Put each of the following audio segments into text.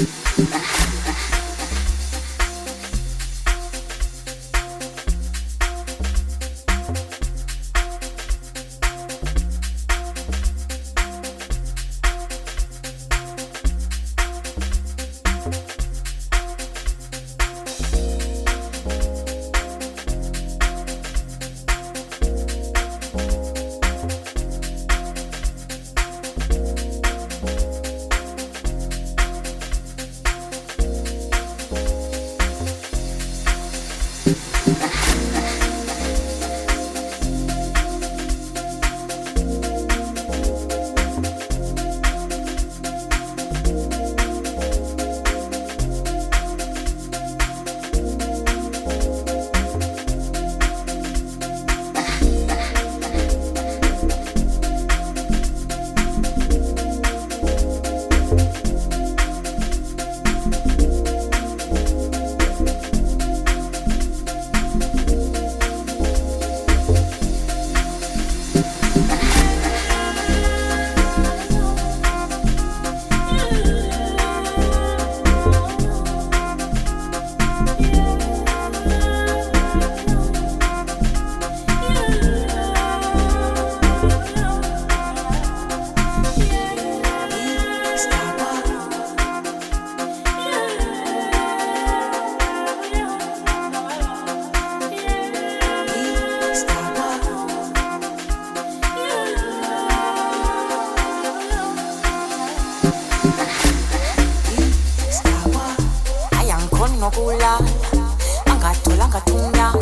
nokula angathola ngathunya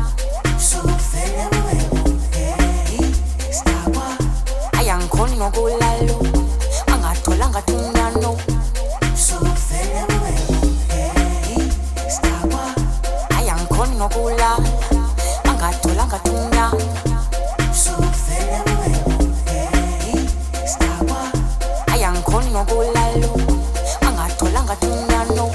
sufele wewe stawa ayangikhoni nokulalo angathola ngathunya no sufele wewe stawa ayangikhoni nokula angathola ngathunya sufele wewe stawa ayangikhoni nokulalo angathola ngathunya no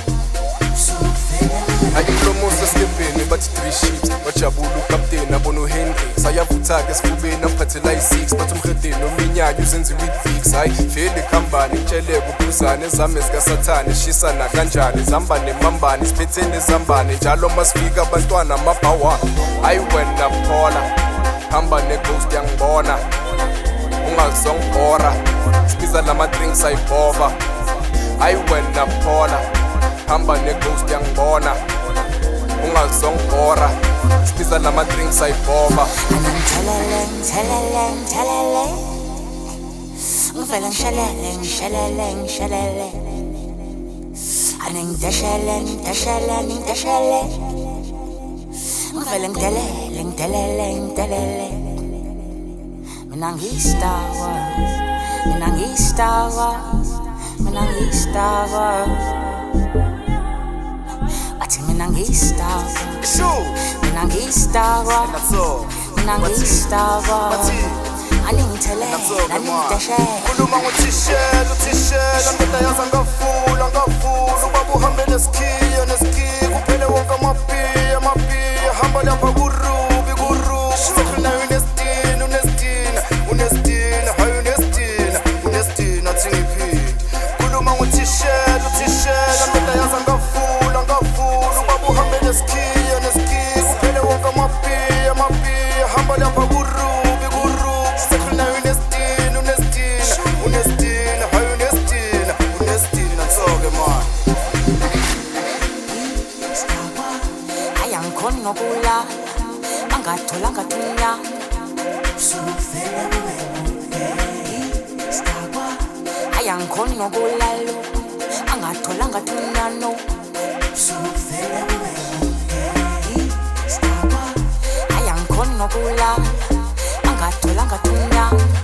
ayimlomosa stepeni bathi 3 sheets wajabula ukapteni abona uHenry sayavutha-ke esifubeni amphathela i6 bathi umhedeni ominyanya uzenziwa i-fix hayi vele khambani kutsheleke uphuzane ezame zikasathane shisana kanjani zambane mambane siphetheni ezambane njalo masifika abantwana amabhawana hayi wena phola hamba neghost yangibona ungazongibhora sibiza lama-drinks ayibhova hayi wena phola hamba neghost yangibona ungazongibhora sibiza lama-drinks ayibhova ngivele ngishelele ane ngideshele ngivele ngidelele mina ngiyistawa athi mina ngiyistawa aningithelele khuluma ngothishela ndoda yaza ngafula ubaba uhambe nesikhiya kuphele wonke amapiya hamba lapha kurubi sekhona unestina hayi unestina athi ngiphinde khuluma ngothishela ndoda yaza ngafula ubaba uhambe nesikhiya kuphele wonke amapiya hamba lapha kurubi sekhona unestina hayi unestina soke man ayangikhoni nokula angathola ngathunya ayangikhoni nokulalo angathola ngathunya no ayangikhoni nokula angathola ngathunya